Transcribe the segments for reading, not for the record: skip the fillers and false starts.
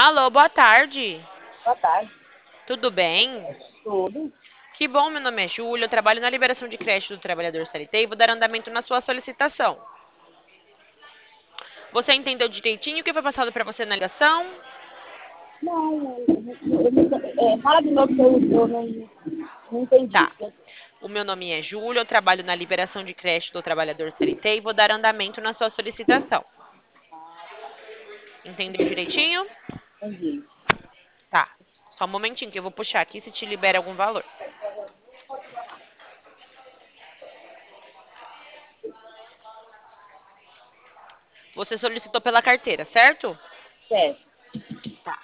Alô, boa tarde. Boa tarde. Tudo bem? Tudo? Que bom, meu nome é Júlia, eu trabalho na liberação de crédito do trabalhador CLT e vou dar andamento na sua solicitação. Você entendeu direitinho o que foi passado para você na ligação? Não, fala de novo que eu não entendi. Tá. O meu nome é Júlia, eu trabalho na liberação de crédito do trabalhador CLT e vou dar andamento na sua solicitação. Entendeu direitinho? Entendi. Tá. Só um momentinho que eu vou puxar aqui se te libera algum valor. Você solicitou pela carteira, certo? Certo. Tá.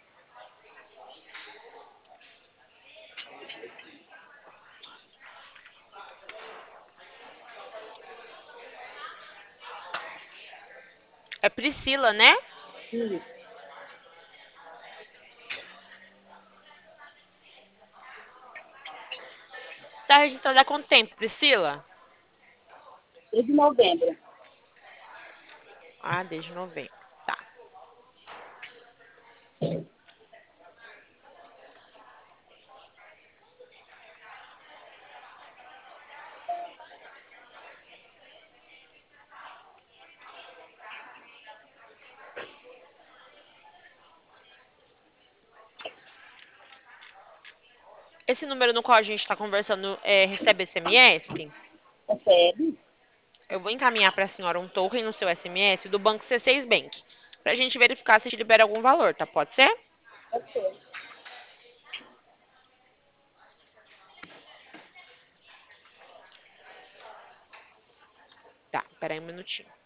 É Priscila, né? Isso. Tá registrada há quanto tempo, Priscila? Desde novembro. Ah, desde novembro. Tá. Esse número no qual a gente está conversando recebe SMS? Recebe? Eu vou encaminhar para a senhora um token no seu SMS do Banco C6 Bank, para a gente verificar se te libera algum valor, tá? Pode ser? Pode ser. Tá, peraí um minutinho.